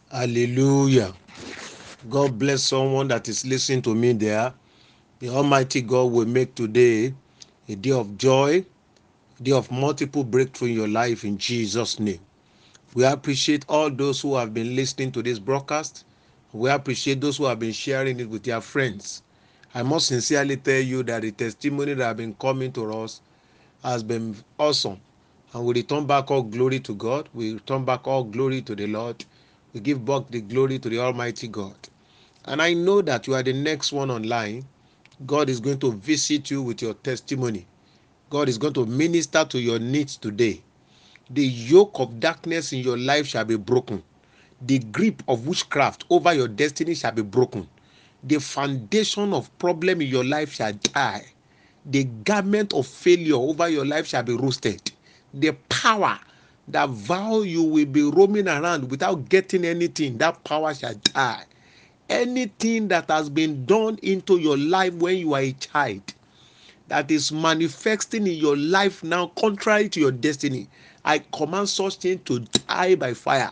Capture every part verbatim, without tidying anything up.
Hallelujah. God bless someone that is listening to me there. The Almighty God will make today a day of joy, a day of multiple breakthrough in your life in Jesus' name. We appreciate all those who have been listening to this broadcast. We appreciate those who have been sharing it with their friends. I must sincerely tell you that the testimony that have been coming to us has been awesome. And we return back all glory to God. We return back all glory to the Lord. We give back the glory to the Almighty God. And I know that you are the next one online. God is going to visit you with your testimony. God is going to minister to your needs today. The yoke of darkness in your life shall be broken. The grip of witchcraft over your destiny shall be broken. The foundation of problem in your life shall die. The garment of failure over your life shall be roasted. The power that vow you will be roaming around without getting anything, that power shall die. Anything that has been done into your life when you are a child, that is manifesting in your life now contrary to your destiny, I command such thing to die by fire.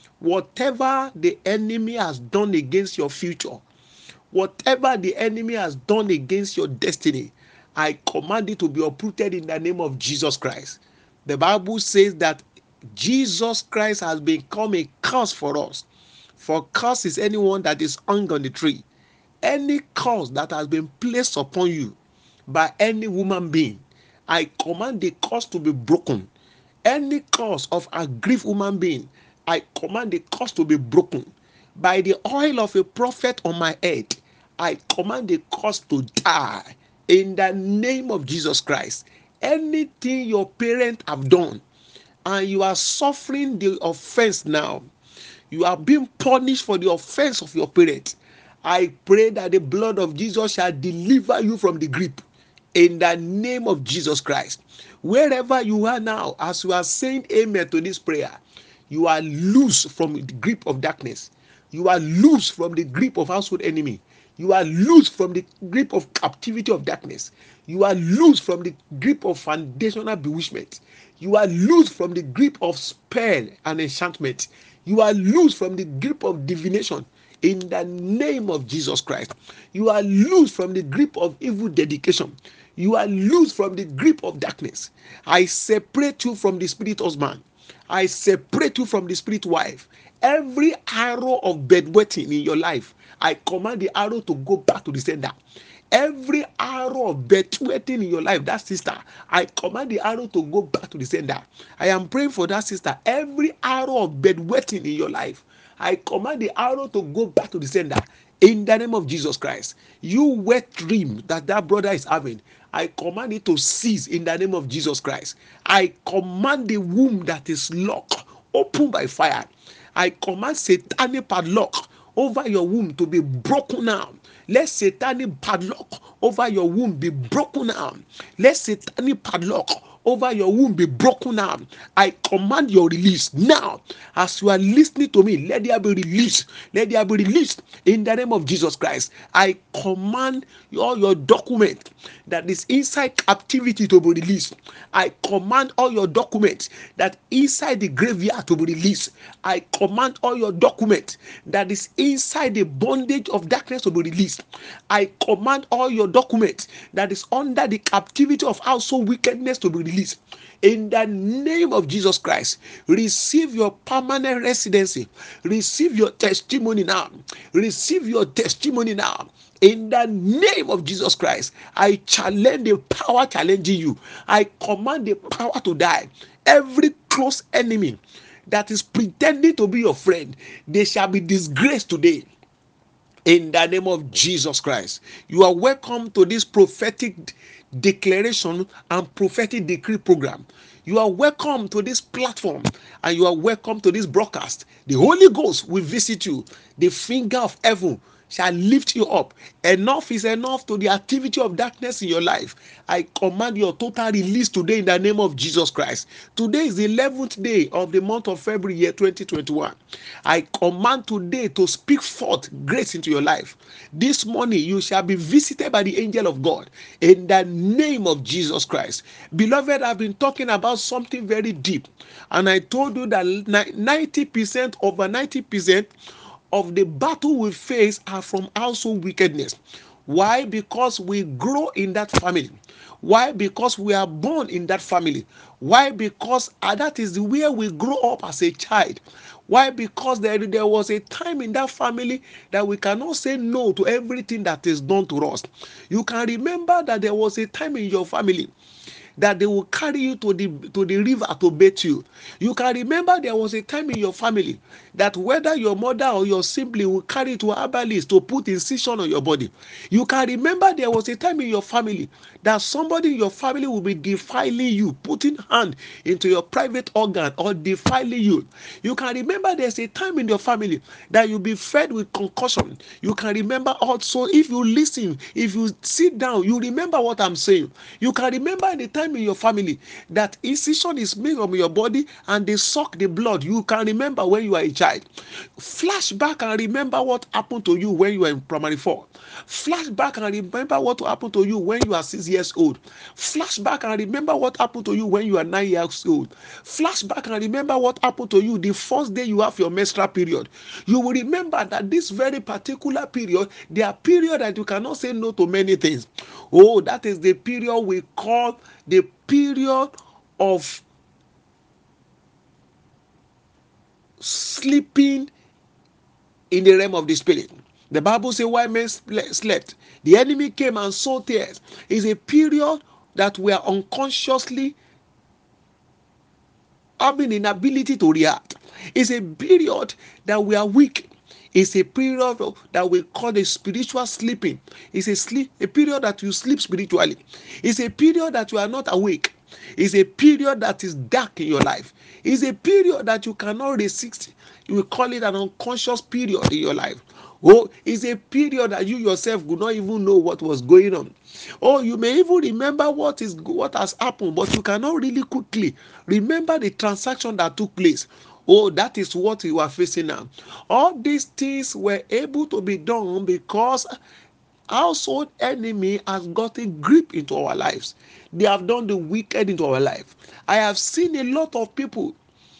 Whatever the enemy has done against your future, whatever the enemy has done against your destiny, I command it to be uprooted in the name of Jesus Christ. The Bible says that Jesus Christ has become a curse for us. For curse is anyone that is hung on the tree. Any curse that has been placed upon you by any human being, I command the curse to be broken. Any curse of a grieved human being, I command the curse to be broken. By the oil of a prophet on my head, I command the curse to die in the name of Jesus Christ. Anything your parents have done and you are suffering the offense now, you are being punished for the offense of your parents. I pray that the blood of Jesus shall deliver you from the grip in the name of Jesus Christ. Wherever you are now, as you are saying amen to this prayer, you are loose from the grip of darkness. You are loose from the grip of household enemy. You are loose from the grip of captivity of darkness. You are loose from the grip of foundational bewitchment. You are loose from the grip of spell and enchantment. You are loose from the grip of divination in the name of Jesus Christ. You are loose from the grip of evil dedication. You are loose from the grip of darkness. I separate you from the spirit husband. I separate you from the spirit wife. Every arrow of bedwetting in your life, I command the arrow to go back to the sender. Every arrow of bedwetting in your life, that sister, I command the arrow to go back to the sender. I am praying for that sister. Every arrow of bedwetting in your life, I command the arrow to go back to the sender in the name of Jesus Christ. You wet dream that that brother is having, I command it to cease in the name of Jesus Christ. I command the womb that is locked, open by fire. I command satanic padlock over your womb to be broken now. Let satanic padlock over your womb be broken now. Let satanic padlock over your womb be broken now. I command your release now. As you are listening to me, let there be release. Let there be released in the name of Jesus Christ. I command all your document that is inside captivity to be released. I command all your documents that inside the graveyard to be released. I command all your documents that is inside the bondage of darkness to be released. I command all your documents that is under the captivity of household wickedness to be released. In the name of Jesus Christ, receive your permanent residency. Receive your testimony now. Receive your testimony now. In the name of Jesus Christ, I challenge the power challenging you. I command the power to die. Every close enemy that is pretending to be your friend, they shall be disgraced today in the name of Jesus Christ. You are welcome to this prophetic declaration and prophetic decree program. You are welcome to this platform and you are welcome to this broadcast. The Holy Ghost will visit you. The finger of heaven shall lift you up. Enough is enough to the activity of darkness in your life. I command your total release today in the name of Jesus Christ. Today is the eleventh day of the month of February year twenty twenty-one. I command today to speak forth grace into your life. This morning you shall be visited by the angel of God in the name of Jesus Christ. Beloved, I've been talking about something very deep, and I told you that ninety percent, over ninety percent of the battle we face are from household wickedness. Why? Because we grow in that family. Why? Because we are born in that family. Why? Because uh, that is where we grow up as a child. Why? Because there, there was a time in that family that we cannot say no to everything that is done to us. You can remember that there was a time in your family that they will carry you to the to the river to bathe you. You can remember there was a time in your family that whether your mother or your sibling will carry you to a herbalist to put incision on your body. You can remember there was a time in your family that somebody in your family will be defiling you, putting hand into your private organ or defiling you. You can remember there's a time in your family that you'll be fed with concussion. You can remember also, if you listen, if you sit down, you remember what I'm saying. You can remember the time in your family that incision is made on your body and they suck the blood. You can remember when you are a child. Flashback and remember what happened to you when you were in primary four. Flashback and remember what happened to you when you are six years old. Flashback and remember what happened to you when you are nine years old. Flashback and remember what happened to you the first day you have your menstrual period. You will remember that this very particular period, there are periods that you cannot say no to many things. Oh, that is the period we call the period of sleeping in the realm of the spirit. The Bible says, why men slept, the enemy came and sowed tears. It's a period that we are unconsciously having inability to react. It's a period that we are weak. It's a period that we call the spiritual sleeping. It's a sleep, a period that you sleep spiritually. It's a period that you are not awake. It's a period that is dark in your life. It's a period that you cannot resist. You will call it an unconscious period in your life. Oh, it's a period that you yourself would not even know what was going on. Oh, you may even remember what is what has happened, but you cannot really quickly remember the transaction that took place. Oh, that is what you are facing now. All these things were able to be done because household enemy has got a grip into our lives. They have done the wicked into our life. I have seen a lot of people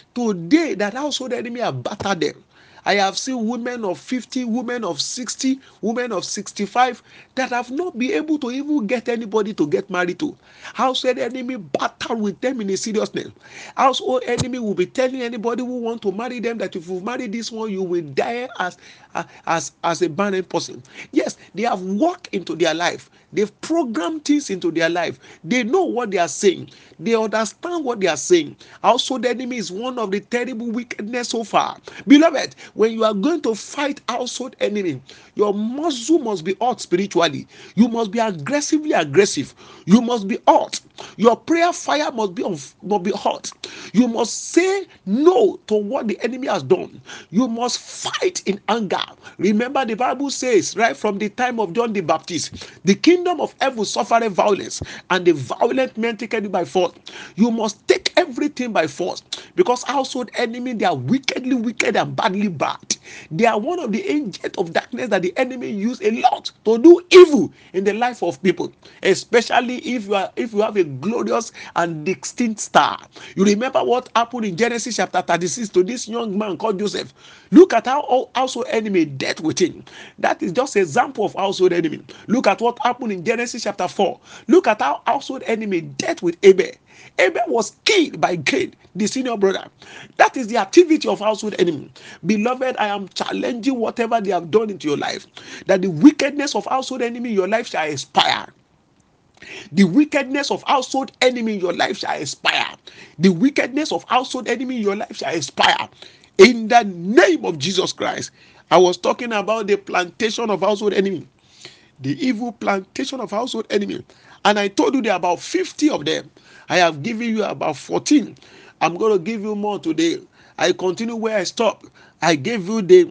today that household enemy have battered them. I have seen women of fifty, women of sixty, women of sixty-five that have not been able to even get anybody to get married to. Household enemy battle with them in a seriousness. Household enemy will be telling anybody who want to marry them that if you marry this one, you will die as, as, as a barren person. Yes, they have walked into their life. They've programmed things into their life. They know what they are saying. They understand what they are saying. Household enemy is one of the terrible wickedness so far. Beloved, when you are going to fight household enemy, your muscle must be hot spiritually. You must be aggressively aggressive. You must be hot. Your prayer fire must be on, must be hot. You must say no to what the enemy has done. You must fight in anger. Remember, the Bible says right from the time of John the Baptist, the kingdom of heaven suffered violence, and the violent men take it by force. You must take everything by force, because household enemy, they are wickedly wicked and badly bad. They are one of the agents of darkness that the enemy use a lot to do evil in the life of people, especially if you are if you have a glorious and distinct star. You remember what happened in Genesis chapter thirty-six to this young man called Joseph. Look at how household enemy dealt with him. That is just an example of household enemy. Look at what happened in Genesis chapter four. Look at how household enemy dealt with Abel. Abel was killed by Cain, the senior brother. That is the activity of household enemy. Beloved, I am challenging whatever they have done into your life, that the wickedness of household enemy in your life shall expire. The wickedness of household enemy in your life shall expire. The wickedness of household enemy in your life shall expire. In the name of Jesus Christ. I was talking about the plantation of household enemy. The evil plantation of household enemy. And I told you there are about fifty of them. I have given you about fourteen. I'm going to give you more today. I continue where I stopped. I gave you the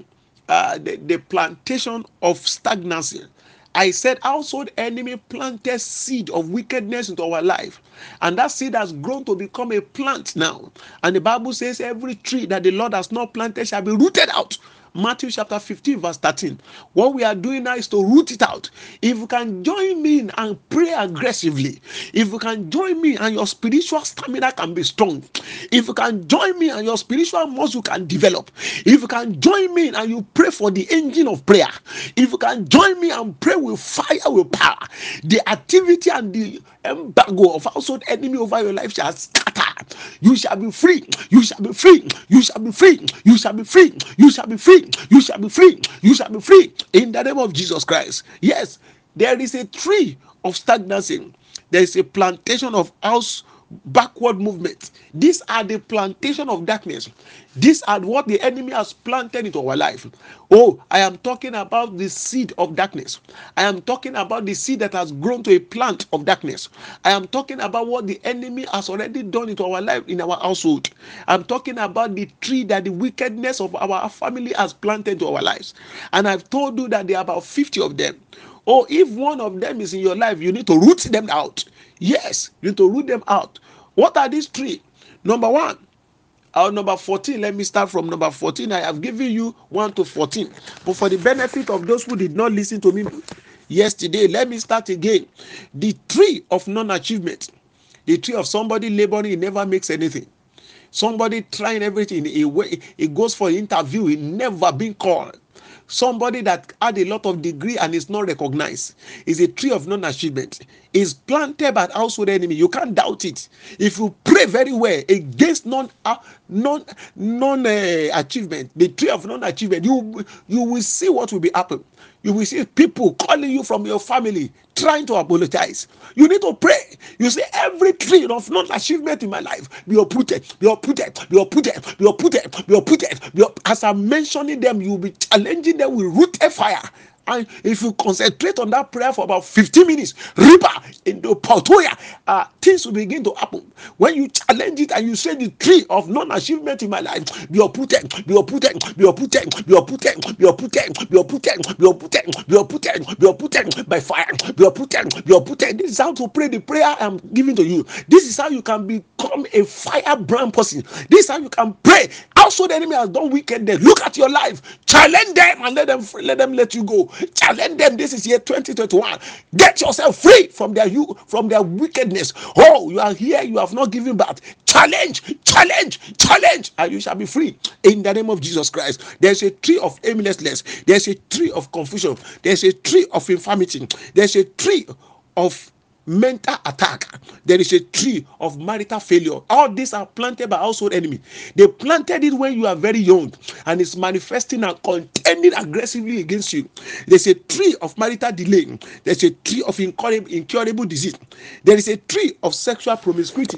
uh, the, the plantation of stagnancy. I said household enemy planted seed of wickedness into our life, and that seed has grown to become a plant now. And the Bible says every tree that the Lord has not planted shall be rooted out. Matthew chapter fifteen verse thirteen. What we are doing now is to root it out. If you can join me and pray aggressively, if you can join me and your spiritual stamina can be strong, if you can join me and your spiritual muscle can develop, if you can join me and you pray for the engine of prayer, if you can join me and pray with fire, with power, the activity and the embargo of household enemy over your life shall scatter. You shall be free. You shall be free. You shall be free. You shall be free. You shall be free. You shall be free. You shall be free. In the name of Jesus Christ. Yes, there is a tree of stagnancy. There is a plantation of house backward movement. These are the plantation of darkness. These are what the enemy has planted into our life. Oh, I am talking about the seed of darkness. I am talking about the seed that has grown to a plant of darkness. I am talking about what the enemy has already done into our life, in our household. I'm talking about the tree that the wickedness of our family has planted into our lives. And I've told you that there are about fifty of them. Oh, if one of them is in your life, you need to root them out. Yes, you need to root them out. What are these three? Number one, or number fourteen. Let me start from number fourteen. I have given you one to fourteen. But for the benefit of those who did not listen to me yesterday, let me start again. The tree of non-achievement. The tree of somebody laboring, it never makes anything. Somebody trying everything, it goes for an interview, it never been called. Somebody that had a lot of degree and is not recognized is a tree of non-achievement. Is planted by household enemy. You can't doubt it. If you pray very well against non uh, non non uh, achievement, the tree of non-achievement, you you will see what will be happen. You will see people calling you from your family trying to apologize. You need to pray. You say every tree of non-achievement in my life be uprooted, be uprooted, be uprooted, be uprooted, be uprooted. Be up. As I'm mentioning them, you'll be challenging them with rooted fire. And if you concentrate on that prayer for about fifteen minutes, Riba in the Portoya, uh, things will begin to happen. When you challenge it and you say the tree of non-achievement in my life, be uprooted, be uprooted, be uprooted, be uprooted, be uprooted, be uprooted, be uprooted, be uprooted, be uprooted by fire, be uprooted, be uprooted. This is how to pray the prayer I'm giving to you. This is how you can become a firebrand person. This is how you can pray. Also, the enemy has done wickedness. Look at your life, challenge them and let them let them let you go. Challenge them. This is year twenty twenty-one. Get yourself free from their you from their wickedness. Oh, you are here, you have not given back. Challenge, challenge, challenge, and you shall be free in the name of Jesus Christ. There's a tree of aimlessness. There's a tree of confusion. There's a tree of infirmity. There's a tree of mental attack. There is a tree of marital failure. All these are planted by household enemy. They planted it when you are very young, and it's manifesting and contending aggressively against you. There's a tree of marital delay. There's a tree of incurable, incurable disease. There is a tree of sexual promiscuity.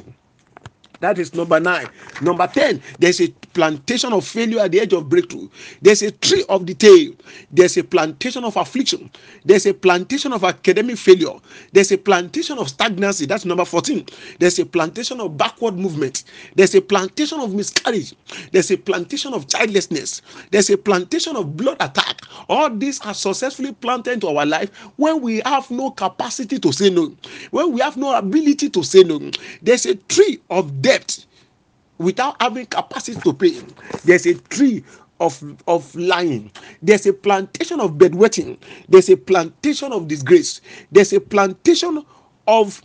That is number nine. Number ten, there's a plantation of failure at the edge of breakthrough. There's a tree of detail. There's a plantation of affliction. There's a plantation of academic failure. There's a plantation of stagnancy. That's number fourteen. There's a plantation of backward movement. There's a plantation of miscarriage. There's a plantation of childlessness. There's a plantation of blood attack. All these are successfully planted into our life when we have no capacity to say no. When we have no ability to say no. There's a tree of debt without having capacity to pay. There's a tree of of lying. There's a plantation of bedwetting. There's a plantation of disgrace. There's a plantation of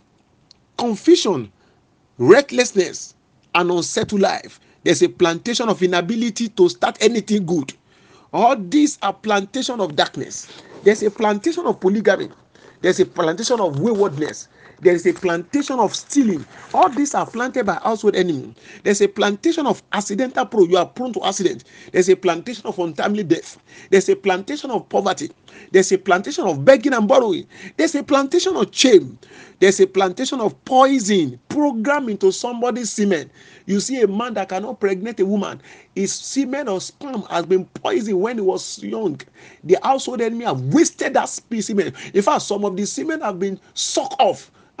confusion, recklessness, and unsettled life. There's a plantation of inability to start anything good. All these are plantation of darkness. There's a plantation of polygamy. There's a plantation of waywardness. There is a plantation of stealing. All these are planted by household enemy. There's a plantation of accidental pro. You are prone to accident. There's a plantation of untimely death. There's a plantation of poverty. There's a plantation of begging and borrowing. There's a plantation of shame. There's a plantation of poison programmed into somebody's semen. You see a man that cannot pregnant a woman. His semen or sperm has been poisoned when he was young. The household enemy have wasted that semen. In fact, some of the semen have been sucked off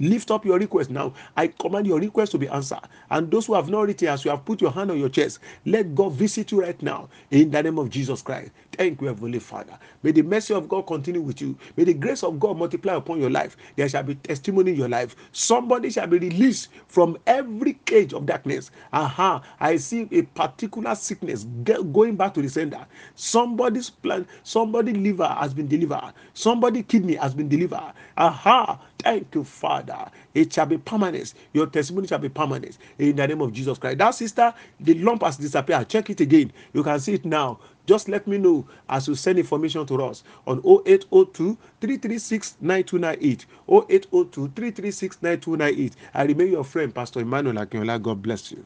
Lift up your request now. I command your request to be answered. And those who have not written, as you have put your hand on your chest, let God visit you right now in the name of Jesus Christ. Thank you, Heavenly Father. May the mercy of God continue with you. May the grace of God multiply upon your life. There shall be testimony in your life. Somebody shall be released from every cage of darkness. Aha, I see a particular sickness going back to the sender. Somebody's plan, somebody's liver has been delivered. Somebody's kidney has been delivered. Aha, thank you, Father. It shall be permanent. Your testimony shall be permanent in the name of Jesus Christ. That sister, the lump has disappeared. Check it again. You can see it now. Just let me know as you send information to us on oh eight oh two, three three six, nine two nine eight. oh eight oh two, three three six, nine two nine eight. I remain your friend, Pastor Emmanuel Akinola. God bless you.